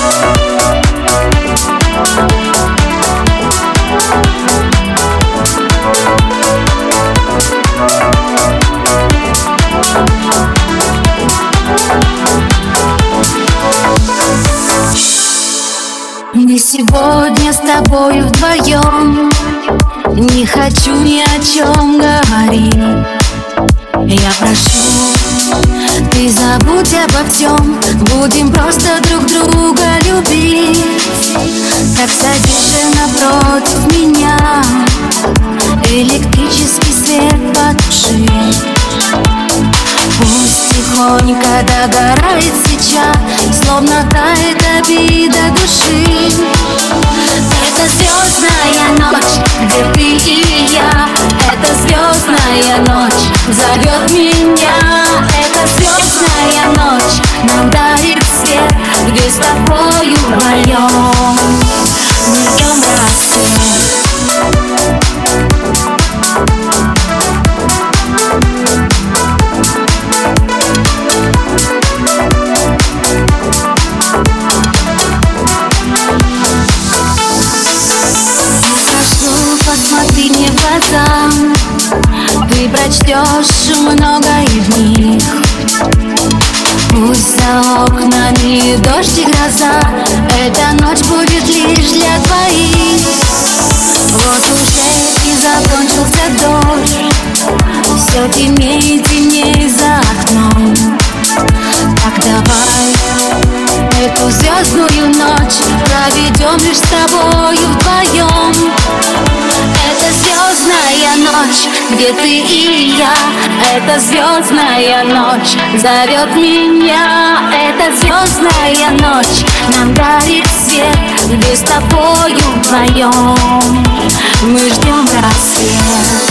Мне сегодня с тобою вдвоем, не хочу ни о чем говорить. Я прошу, ты забудь обо всем, будем просто друг друга любить. Так садись же напротив меня, электрический свет потуши. Пусть тихонько догорает свеча, словно тает обида души. Это звездная ночь, где ты и я. Это звездная ночь зовет меня. Это звездная ночь нам дарит свет, где с тобою вдвоем мы ждем рассвет. Посмотри мне в глаза, ты прочтешь многое в них. Пусть за окнами дождь и гроза, эта ночь будет лишь для двоих. Вот уже и закончился дождь, все темнее и темнее за окном. Так давай эту звездную ночь проведем лишь с тобою вдвоем. Это звездная ночь, где ты и я. Это звездная ночь зовет меня. Это звездная ночь нам дарит свет, где с тобою вдвоем мы ждем рассвет.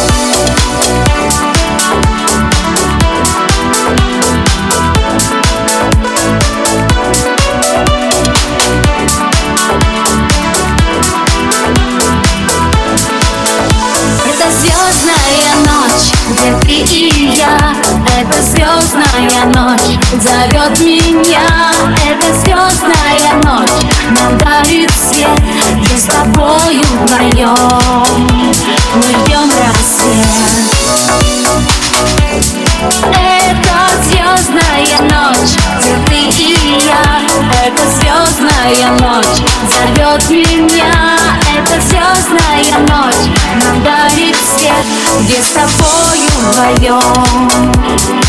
Звездная ночь, где ты и я. Это звездная ночь зовет меня. Это звездная ночь нам дарит свет, где с тобою вдвоем мы ждем рассвет. Это звездная ночь, где ты и я. Это звездная ночь зовет меня. Это звездная ночь нам дарит свет, где с тобою вдвоем